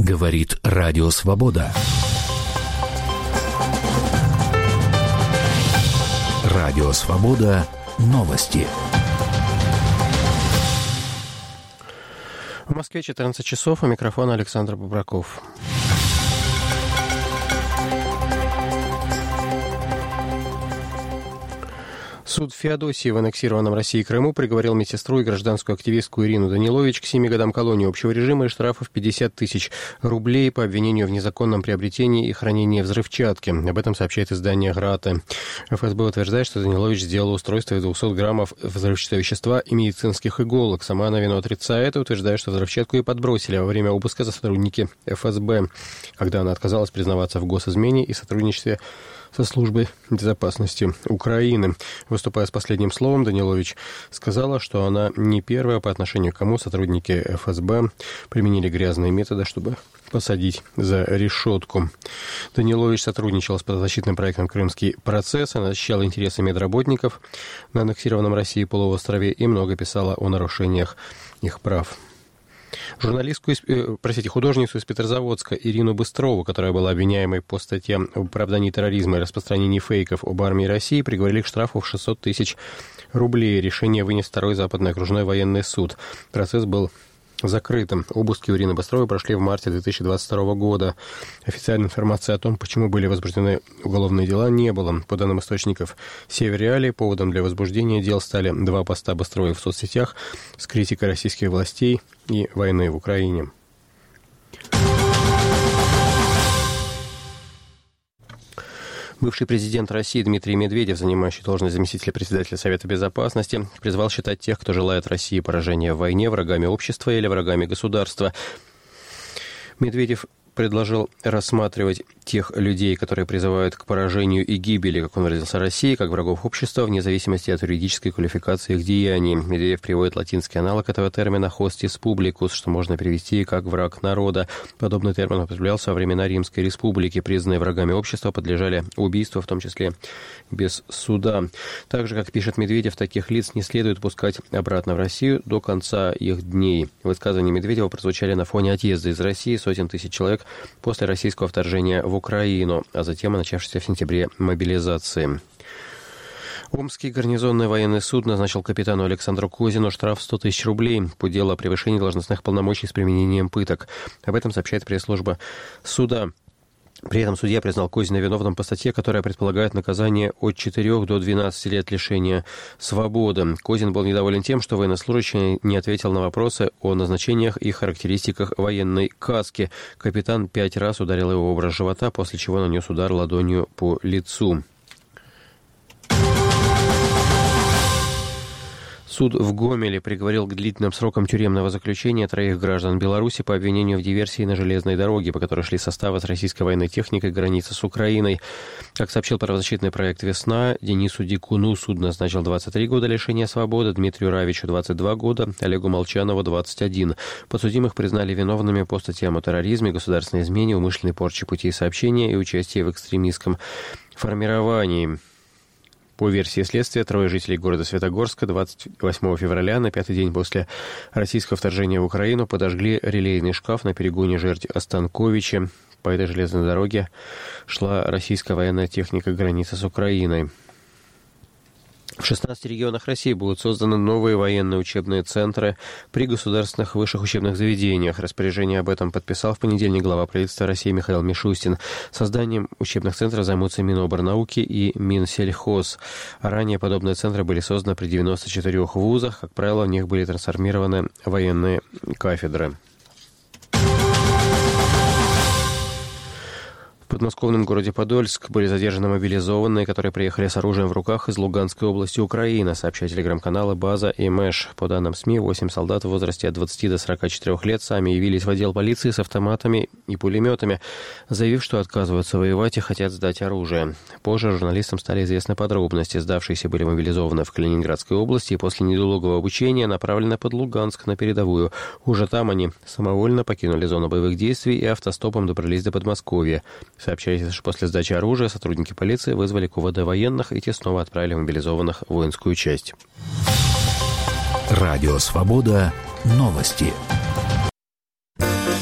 Говорит Радио Свобода. Радио Свобода. Новости. В Москве 14 часов. У микрофона Александр Бобраков. Суд в Феодосии в аннексированном Россией Крыму приговорил медсестру и гражданскую активистку Ирину Данилович к 7 годам колонии общего режима и штрафов 50 тысяч рублей по обвинению в незаконном приобретении и хранении взрывчатки. Об этом сообщает издание «Грата». ФСБ утверждает, что Данилович сделала устройство из 200 граммов взрывчатого вещества и медицинских иголок. Сама она вину отрицает и утверждает, что взрывчатку ей подбросили во время обыска за сотрудники ФСБ, когда она отказалась признаваться в госизмене и сотрудничестве со службой безопасности Украины. Выступая с последним словом, Данилович сказала, что она не первая, по отношению к кому сотрудники ФСБ применили грязные методы, чтобы посадить за решетку. Данилович сотрудничала с правозащитным проектом «Крымский процесс», она защищала интересы медработников на аннексированном России полуострове и много писала о нарушениях их прав. Художницу из Петрозаводска Ирину Быстрову, которая была обвиняемой по статьям об оправдании терроризма и распространении фейков об армии России, приговорили к штрафу в 600 тысяч рублей. Решение вынес Второй Западный окружной военный суд. Процесс был закрытым. Обыски у Ирины Быстровой прошли в марте 2022 года. Официальной информации о том, почему были возбуждены уголовные дела, не было. По данным источников Северреалии, поводом для возбуждения дел стали 2 поста Быстровой в соцсетях с критикой российских властей и войны в Украине. Бывший президент России Дмитрий Медведев, занимающий должность заместителя председателя Совета Безопасности, призвал считать тех, кто желает России поражения в войне, врагами общества или врагами государства. Медведев предложил рассматривать тех людей, которые призывают к поражению и гибели, как он выразился, России, как врагов общества, вне зависимости от юридической квалификации их деяний. Медведев приводит латинский аналог этого термина «hostis publicus», что можно перевести как «враг народа». Подобный термин употреблялся во времена Римской республики. Признанные врагами общества подлежали убийству, в том числе без суда. Так же, как пишет Медведев, таких лиц не следует пускать обратно в Россию до конца их дней. Высказывания Медведева прозвучали на фоне отъезда из России сотен тысяч человек после российского вторжения в Украину, а затем и начавшейся в сентябре мобилизации. Омский гарнизонный военный суд назначил капитану Александру Козину штраф в 100 тысяч рублей по делу о превышении должностных полномочий с применением пыток. Об этом сообщает пресс-служба суда. При этом судья признал Козина виновным по статье, которая предполагает наказание от 4 до 12 лет лишения свободы. Козин был недоволен тем, что военнослужащий не ответил на вопросы о назначениях и характеристиках военной каски. Капитан 5 раз ударил его в образ живота, после чего нанес удар ладонью по лицу. Суд в Гомеле приговорил к длительным срокам тюремного заключения 3 граждан Беларуси по обвинению в диверсии на железной дороге, по которой шли составы с российской военной техникой границы с Украиной. Как сообщил правозащитный проект «Весна», Денису Дикуну суд назначил 23 года лишения свободы, Дмитрию Равичу 22 года, Олегу Молчанову 21. Подсудимых признали виновными по статьям о терроризме, государственной измене, умышленной порче путей сообщения и участии в экстремистском формировании. По версии следствия, 3 жителей города Светогорска 28 февраля, на 5-й день после российского вторжения в Украину, подожгли релейный шкаф на перегоне жерди Останковича. По этой железной дороге шла российская военная техника границы с Украиной. В 16 регионах России будут созданы новые военные учебные центры при государственных высших учебных заведениях. Распоряжение об этом подписал в понедельник глава правительства России Михаил Мишустин. Созданием учебных центров займутся Миноборнауки и Минсельхоз. Ранее подобные центры были созданы при 94 вузах. Как правило, в них были трансформированы военные кафедры. В подмосковном городе Подольск были задержаны мобилизованные, которые приехали с оружием в руках из Луганской области Украины, сообщает телеграм-каналы «База» и «Мэш». По данным СМИ, 8 солдат в возрасте от 20 до 44 лет сами явились в отдел полиции с автоматами и пулеметами, заявив, что отказываются воевать и хотят сдать оружие. Позже журналистам стали известны подробности. Сдавшиеся были мобилизованы в Калининградской области и после недолгого обучения направлены под Луганск на передовую. Уже там они самовольно покинули зону боевых действий и автостопом добрались до Подмосковья. Сообщается, что после сдачи оружия сотрудники полиции вызвали к УВД военных, и те снова отправили мобилизованных в воинскую часть. Радио «Свобода». Новости.